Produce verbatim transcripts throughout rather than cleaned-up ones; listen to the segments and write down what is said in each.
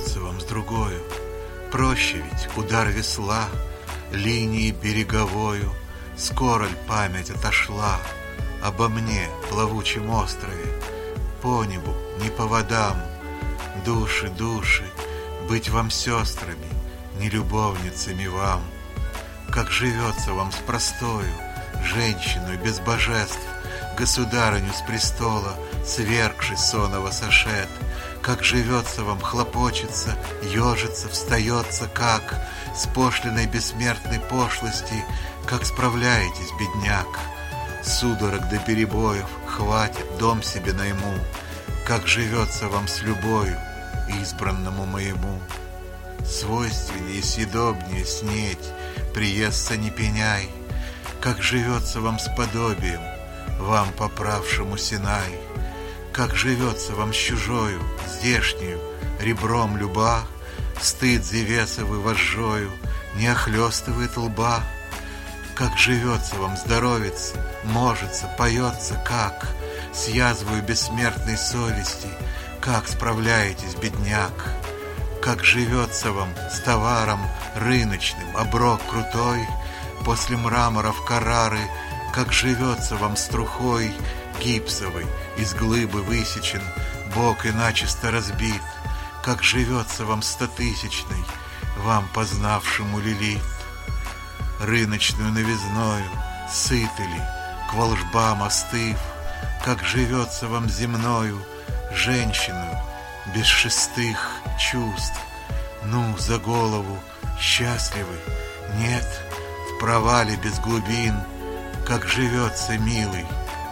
живется вам с другою? Проще ведь удар весла, линии береговою. Скоро ль память отошла обо мне, плавучем острове? По небу, не по водам, души, души, быть вам сестрами, не любовницами вам. Как живется вам с простою, женщиной без божеств, государыню с престола, свергший сонного сошед? Как живется вам, хлопочется, ежится, встается, как с пошлиной бессмертной пошлости, как справляетесь, бедняк? Судорог до перебоев хватит, дом себе найму. Как живется вам с любою, избранному моему? Свойственнее, съедобнее снеть, приестся не пеняй. Как живется вам с подобием, вам, поправшему Синай? Как живется вам с чужою, здешнюю, ребром люба? Стыд зевесовый вожжою не охлёстывает лба? Как живется вам, здоровится, можется, поется, как с язвою бессмертной совести, как справляетесь, бедняк? Как живется вам с товаром рыночным, оброк крутой, после мраморов Каррары? Как живется вам с трухой гипсовой, из глыбы высечен, бок и начисто разбит? Как живется вам стотысячной, вам, познавшему лилит? Рыночную новизною сыты ли, к волжбам остыв? Как живется вам земною, женщиною без шестых чувств? Ну, за голову счастливы? Нет, в провале без глубин. Как живется, милый,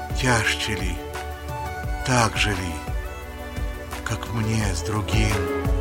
тяжче ли, так же ли, как мне с другим?